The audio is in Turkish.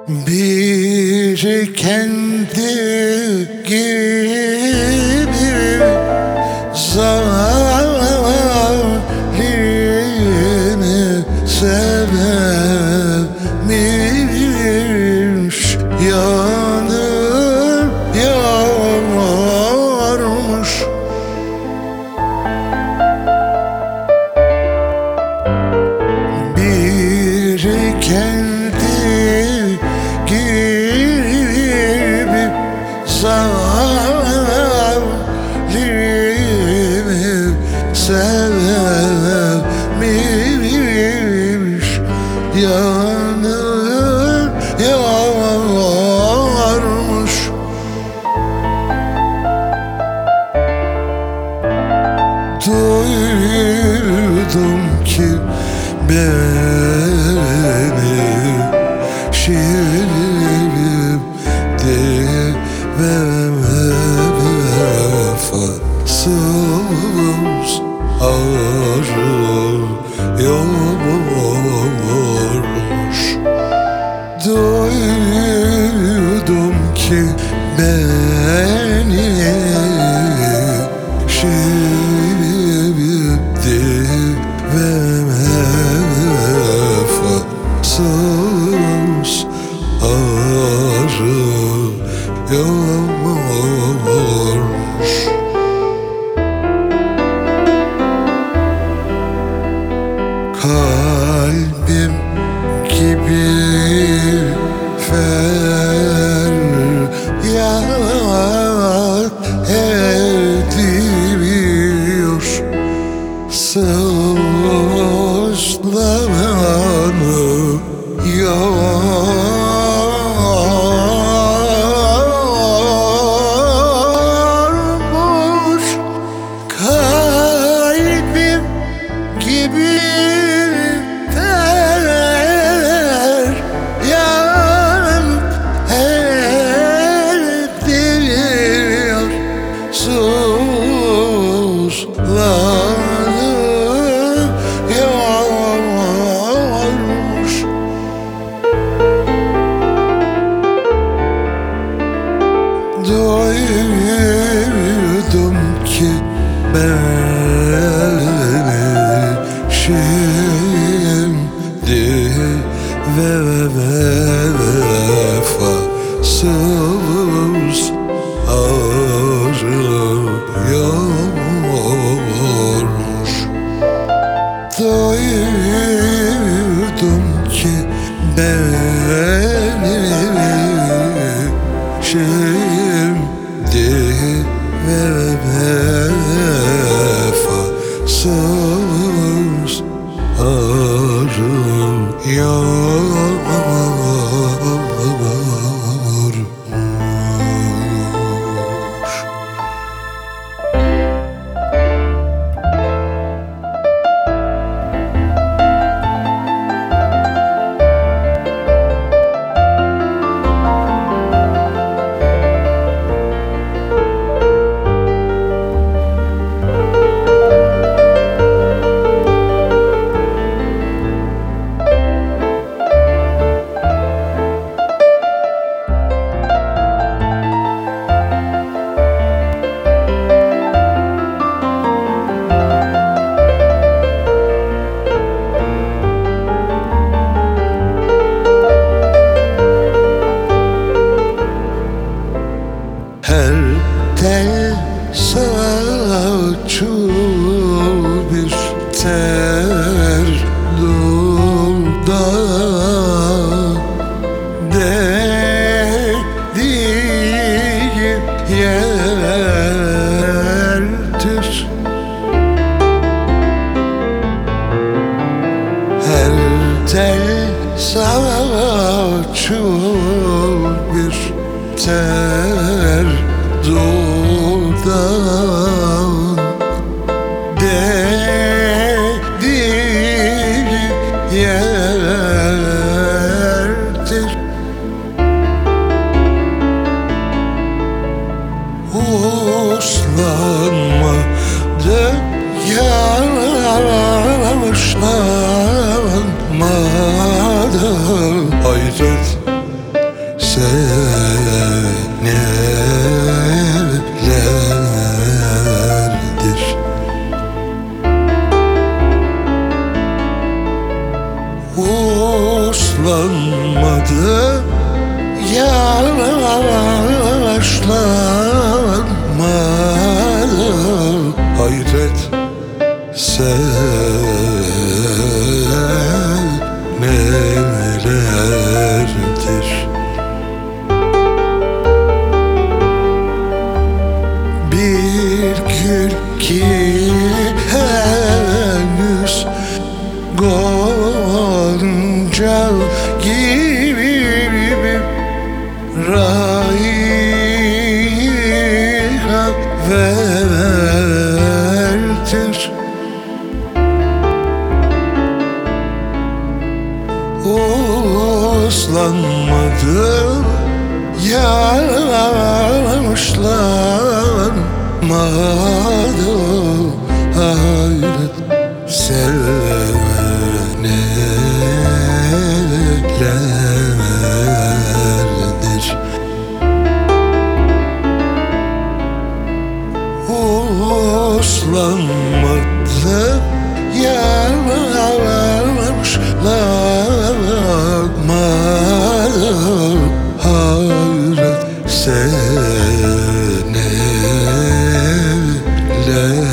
Bir kendi gibi zalimi sevemiş, yanır yanarmış. Bir kendi gibi zalimi sevemiş, yanır yanarmış. Duydum ki beni şiirim de vefasız arıyormuş. Duydum ki beni şiirim de vefasız arıyormuş. Kalbim gibi feryat ediyor, sızlananı yormuş. Kalbim gibi feryat ediyor, sızlananı yormuş. Duydum ki beni şimdi vefasız arıyormuş. Duydum ki beni şimdi vefasız arıyormuş. Her tel saçı bir ter dudağın değdiği yerdir. Her tel saçı bir ter dudağın değdiği yerdir. Uslanmadı yaşlanmadı hayret senelerdir. Uslanmadı yaşlanmadı, hayret senelerdir. Bir gül ki henüz gonca gibi raiha verdir. Uslanmadı yaşlanmadı, hayret senelerdir. Uslanmadı yaşlanmadı, hayret senelerdir.